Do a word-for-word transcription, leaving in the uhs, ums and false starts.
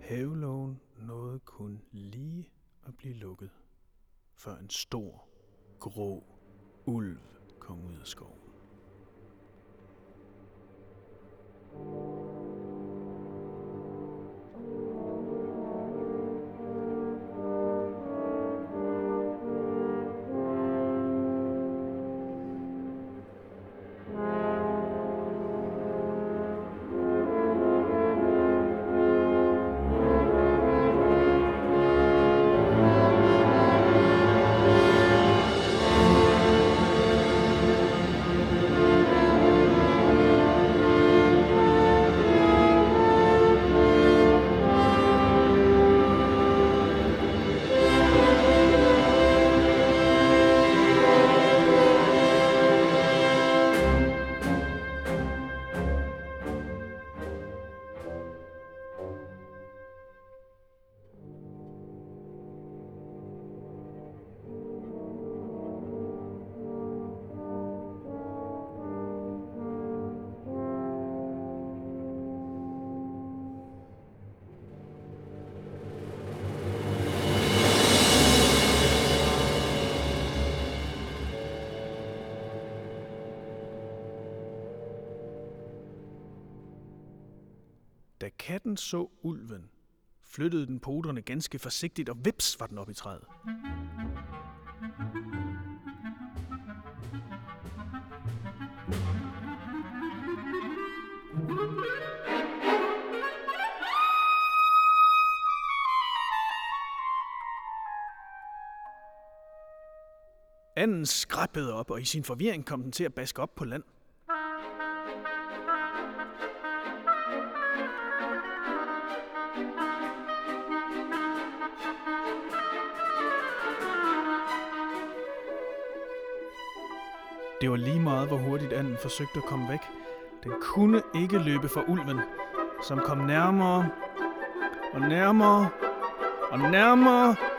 Havelågen nåede kun lige at blive lukket, før en stor, grå ulv kom ud af skoven. Da katten så ulven, flyttede den poterne ganske forsigtigt, og vips var den oppe i træet. Anden skræppede op, og i sin forvirring kom den til at baske op på land. Det var lige meget, hvor hurtigt anden forsøgte at komme væk. Den kunne ikke løbe fra ulven, som kom nærmere og nærmere og nærmere